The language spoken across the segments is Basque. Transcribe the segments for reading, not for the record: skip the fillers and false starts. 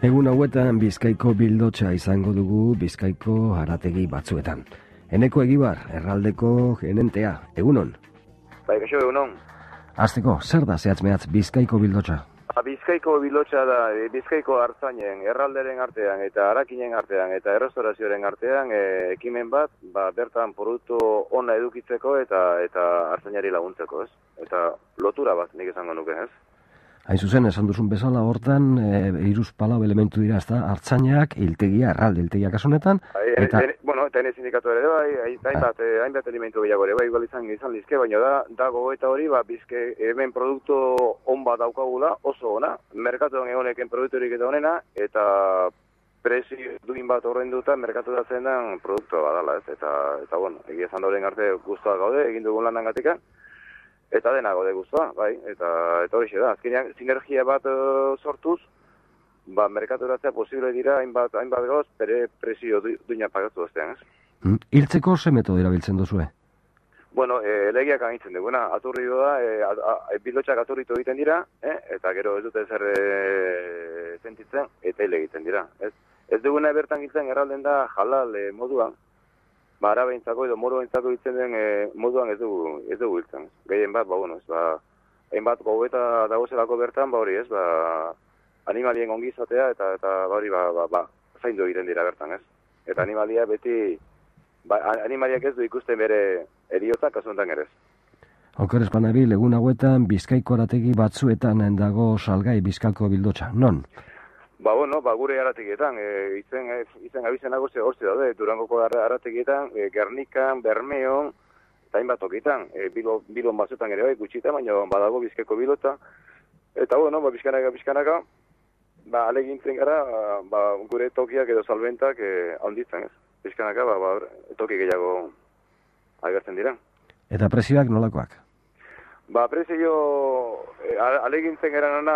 Egun hauetan Bizkaiko bildotxa izango dugu Bizkaiko harategi batzuetan. Eneko Egibar, erraldeko gerentea, egunon? Bai, kaixo, egunon. Hasteko, zer da zehatz-mehatz Bizkaiko bildotxa? Bizkaiko bildotxa da Bizkaiko artzainen, erralderen artean eta harakinen artean eta errestaurazioaren artean ekimen bat, bertan produktu ona edukitzeko eta artzainari laguntzeko, ez? Eta lotura bat, nik esango nuke, ez? Hain zuzen, esan duzun bezala hortan, hiruzpalau elementu dira, ez da, artzainak, hiltegia, erralde hiltegia kasunetan, eta... Eta ene sindikatu ere, hainbat elementu gehiago ere, igual izan lizke, baina dago eta hori, bizke hemen produktu on bat daukagula, oso ona, merkatuan egoneken produkturik eta onena, eta prezio duin bat horrenduta merkatu da zen den produktua badala, ez? Eta bueno, egia esan dauren arte guztua gaude, egin dugun landan gatika, eta dena gaude guztua, bai, eta hori da, azkenean sinergia bat sortuz, merkaturatzea posible dira hainbat gauz, bere prezio duina pagatu duztean, ez? Hiltzeko ze metodo erabiltzen duzue? Bueno, legiak agintzen duguna, aturri da, bildotxak aturritu egiten dira, eta gero ez dute zer sentitzen, eta hile egiten dira, ez? Ez duguna bertan giltzen erralden da halal moduan, arabeintzako edo moroeintzako hiltzen den moduan ez dugu hiltzen. Gehien bat, hainbat gobeta dagozelako bertan, hori ez, animalien ongizatea eta hori zaindu egiten dira bertan, ez? Eta animalia beti, animaliak ez du ikusten bere eriota, kasu honetan ere ez. Oker espanabil, egun hauetan Bizkaiko harategi batzuetan dago salgai Bizkaiko bildotxa, non? Gure harategietan, izen abizenago hortzi daude, Durangoko harategietan, Gernikan, Bermeon, eta hainbat tokitan, Bilbon batzuetan ere bai, gutxita, baina badago Bizkaiko bilota, eta bizkanaka, alegintzen gara, gure tokiak edo salbentak handitzen, ez? Bizkanaka, toki gehiago agertzen dira. Eta prezioak nolakoak? Prezio, alegintzen gara nana,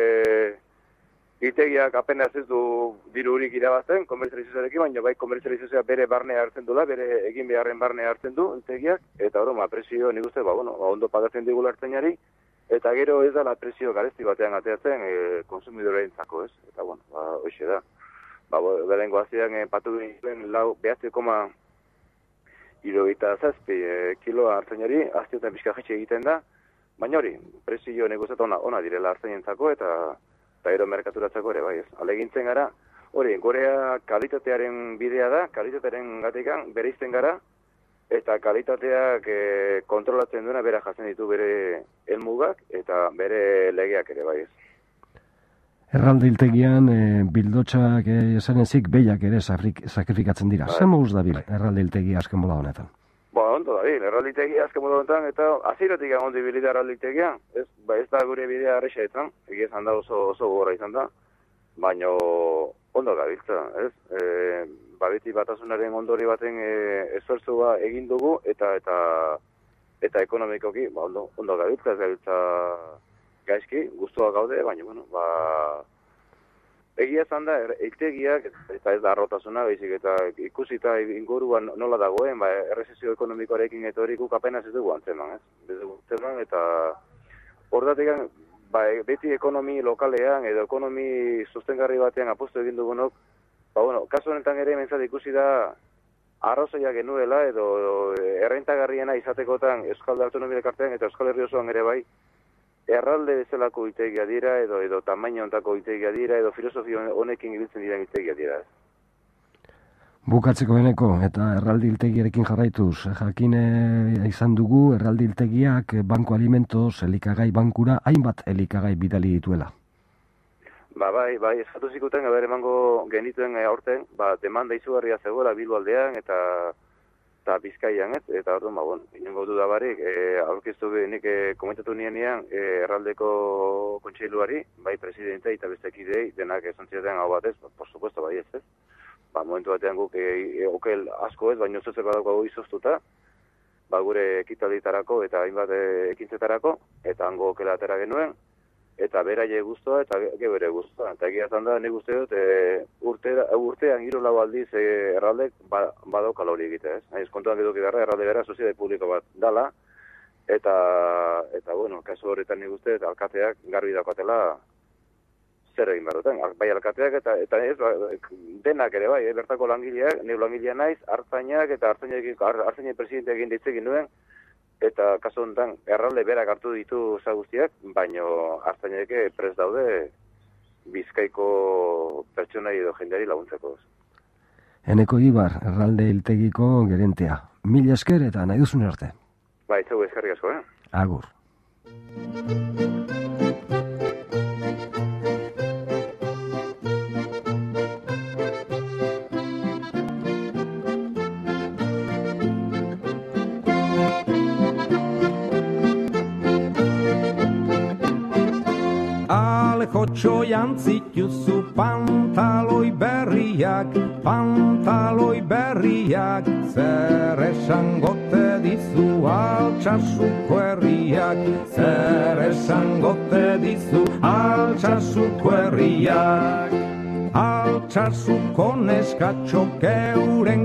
Itegiak apenas ez du dirurik irabazten, komerzializazioarekin, baina bai komerzializazioa bere barnea hartzen dula, bere egin beharren barnea hartzen du, itegiak, eta prezio nik uste, ondo pagatzen digula hartzainari, eta gero ez da prezio garesti batean ateatzen konsumidorentzako, ez? Eta hoxe da. Berengo azian patu duen behatzekoma irogeita zazpi kiloa hartzainari, aztiotan pixka jetxe egiten da, baina hori, prezio nik uste ona direla hartzainentzako, eta ero merkaturatzeko ere, bai ez. Alegintzen gara, hori, gorea kalitatearen bidea da, kalitatearen gatekan bereizten gara, eta kalitateak kontrolatzen duena bera jatzen ditu bere helmugak eta bere legeak ere, bai ez. Erralde hiltegian, bildotxak esan ezik behiak ere sakrifikatzen dira. Zer moguz dabil erralde hiltegia azken bola honetan? Ondo dabil, erralde hiltegia azken bola honetan, eta aziratik ondo ibilita erralde hiltegia, ez da gure bidea arrexa etan, egia izan da oso gogorra izan da, baina ondo gabiltza, ez? Beti batasunaren ondori baten esfortzua egin dugu, eta ekonomikoki, ondo gabiltza, ez gabiltza gaizki, guztua gaude, baina, egia izan da, hiltegiak, eta ez da arrotasuna, baizik, eta ikusita inguruan nola dagoen, errezesio ekonomikoarekin eta hori guk apenas ez dugu antzeman, ez? Ez dugu antzeman, eta horretik, beti ekonomi lokalean, edo ekonomi sustengarri batean apostu egin dugunok, kasu honetan ere mentzat ikusi da, arrazoia genuela, edo errentagarriena izatekotan Euskal Autonomia Elkartean eta Euskal Herri osoan ere bai, erralde bezalako itegia dira, edo tamaina ontako itegia dira, edo filosofia honekin ibiltzen diren itegia dira. Bukatzeko beneko, eta erralde iltegiarekin jarraituz, jakine izan dugu erralde iltegiak Banko Alimentos elikagai bankura hainbat elikagai bidali dituela. Bai, eskatu zikuten, emango genituen aurten, demanda izugarria zegoela Bilbo aldean, eta Bizkaian, ez? Eta orduan, inongo dudabarik, aurkeztu nik komentatu nienean erraldeko kontseiluari, bai presidentea eta beste kidei, denak esan ziren hau batez, por supuesto, bai ez. Momentu batean guk okel asko ez, baina zozer badaukago izoztuta, gure ekitalitarako eta hainbat ekintzetarako, eta hango okela atera genuen, eta beraie guztua, eta gebere guztua. Eta egia zan da, nik uste dut, urtean 3-4 aldiz erraldek badaukala hori egitea, ez? Naiz kontuan eduki beharra, erralde bera soziedade publiko bat dala, eta kasu horretan nik uste dut, alkateak garbi daukatela zer egin behar duten, bai alkateak eta ez, denak ere bai, bertako langileak, neu langilea naiz, hartzainak eta hartzainen presidente egin ditzekin nuen, eta kasu honetan erralde berak hartu ditu guztiak, baino hartzainek prest daude Bizkaiko pertsonai edo jendeari laguntzeko. Eneko Ibar, erralde hiltegiko gerentea. Mila esker eta nahi duzun arte. Bai, zeu eskerrik asko, Agur. Alejotxo jantzituzu pantaloi berriak, zer esangote dizu Altsasuko herriak, zer esangote dizu Altsasuko herriak. Altsasuko neskatxok euren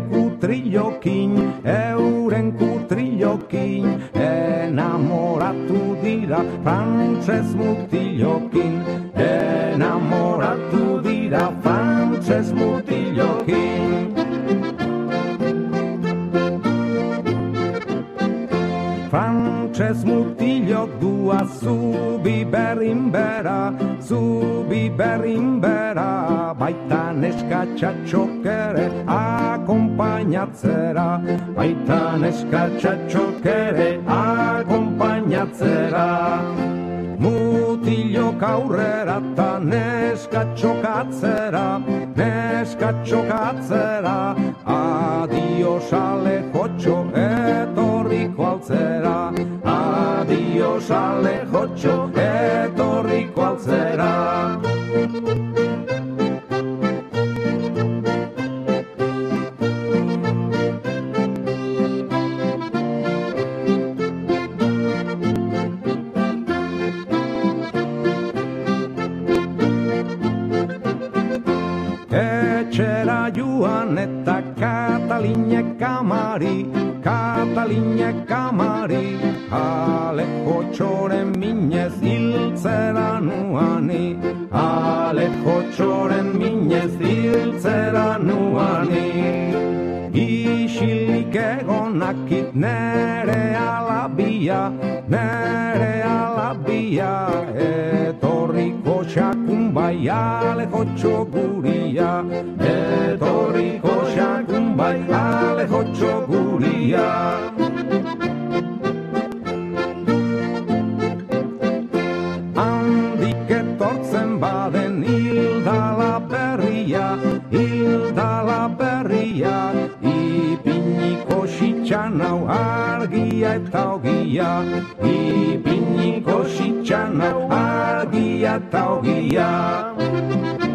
kutrilokin, enamoratu dira frantses mutilokin, enamoratu dira frantses mutilokin. Frantses mutilok dua zubi berrin bera, baita neskatxatxok ere akompainatzera, baita neskatxatxok ere akompainatzera. Mutilok aurrera eta neskatxok atzera, adios Alejotxo etorriko altzera, adios Alejotxo etorriko altzera. Etxera joan eta Katalinek kamari, Alejotxoren minez hiltzera nuani, Alejotxoren minez hiltzera nuani. Isilik egonakit nere alabia, etorriko xakun bai Alejotxo guria, etorriko xakun bai Alejotxo guria. Handik etortzen baden hildala berria, ipiniko xitxan hau argia eta ogia, ipiniko xitxan hau argia eta ogia.